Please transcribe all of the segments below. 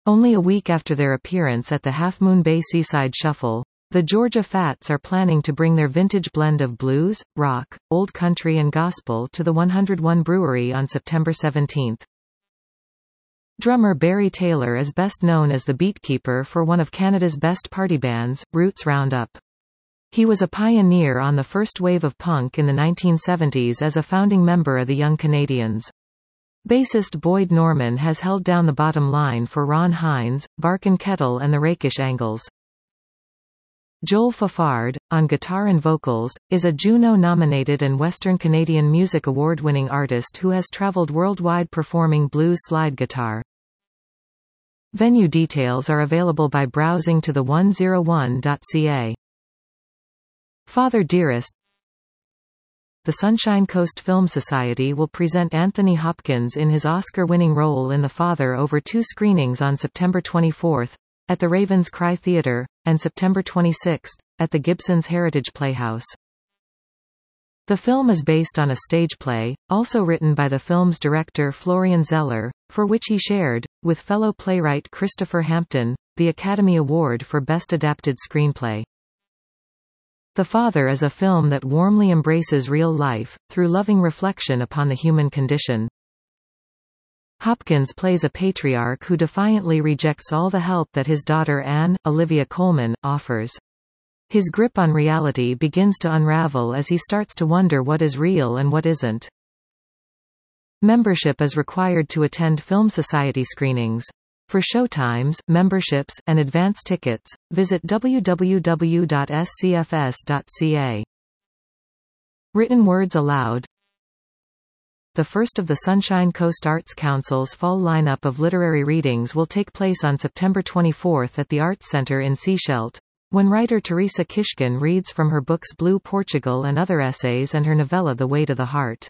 Only a week after their appearance at the Half Moon Bay Seaside Shuffle, the Georgia Fats are planning to bring their vintage blend of blues, rock, old country and gospel to the 101 Brewery on September 17. Drummer Barry Taylor is best known as the beatkeeper for one of Canada's best party bands, Roots Roundup. He was a pioneer on the first wave of punk in the 1970s as a founding member of the Young Canadians. Bassist Boyd Norman has held down the bottom line for Ron Hynes, Barkin Kettle and the Rakish Angles. Joel Fafard, on guitar and vocals, is a Juno-nominated and Western Canadian Music Award-winning artist who has traveled worldwide performing blues slide guitar. Venue details are available by browsing to the101.ca. Father Dearest. The Sunshine Coast Film Society will present Anthony Hopkins in his Oscar-winning role in The Father over 2 screenings on September 24, at the Ravens Cry Theatre, and September 26, at the Gibsons Heritage Playhouse. The film is based on a stage play, also written by the film's director Florian Zeller, for which he shared, with fellow playwright Christopher Hampton, the Academy Award for Best Adapted Screenplay. The Father is a film that warmly embraces real life, through loving reflection upon the human condition. Hopkins plays a patriarch who defiantly rejects all the help that his daughter Anne, Olivia Colman, offers. His grip on reality begins to unravel as he starts to wonder what is real and what isn't. Membership is required to attend film society screenings. For showtimes, memberships, and advance tickets, visit www.scfs.ca. Written words aloud. The first of the Sunshine Coast Arts Council's fall lineup of literary readings will take place on September 24 at the Arts Centre in Sechelt, when writer Teresa Kishkin reads from her books Blue Portugal and Other Essays and her novella The Way to the Heart.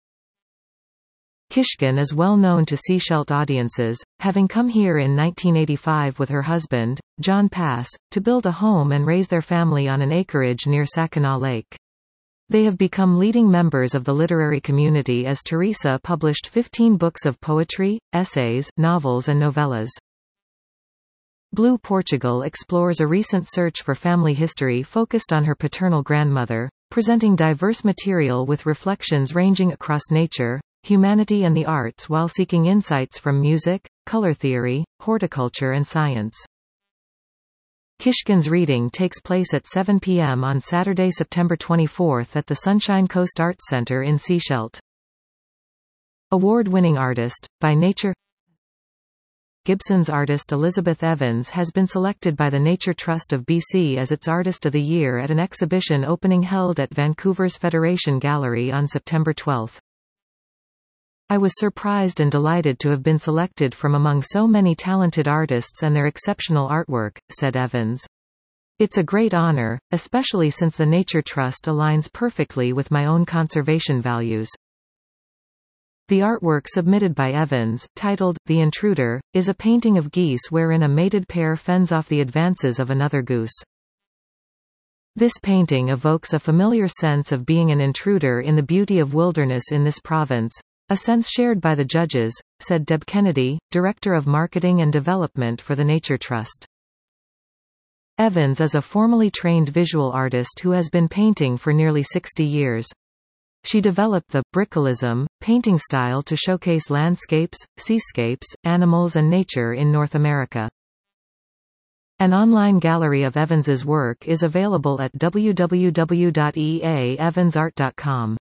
Kishkin is well known to Sechelt audiences, having come here in 1985 with her husband, John Pass, to build a home and raise their family on an acreage near Sackinaw Lake. They have become leading members of the literary community as Teresa published 15 books of poetry, essays, novels and novellas. Blue Portugal explores a recent search for family history focused on her paternal grandmother, presenting diverse material with reflections ranging across nature, humanity and the arts while seeking insights from music, color theory, horticulture and science. Kishkin's reading takes place at 7 p.m. on Saturday, September 24 at the Sunshine Coast Arts Centre in Sechelt. Award-winning artist, by nature. Gibsons artist Elizabeth Evans has been selected by the Nature Trust of BC as its Artist of the Year at an exhibition opening held at Vancouver's Federation Gallery on September 12. I was surprised and delighted to have been selected from among so many talented artists and their exceptional artwork, said Evans. It's a great honor, especially since the Nature Trust aligns perfectly with my own conservation values. The artwork submitted by Evans, titled, The Intruder, is a painting of geese wherein a mated pair fends off the advances of another goose. This painting evokes a familiar sense of being an intruder in the beauty of wilderness in this province, a sense shared by the judges, said Deb Kennedy, Director of Marketing and Development for the Nature Trust. Evans is a formally trained visual artist who has been painting for nearly 60 years. She developed the brickalism painting style to showcase landscapes, seascapes, animals and nature in North America. An online gallery of Evans's work is available at www.eaevansart.com.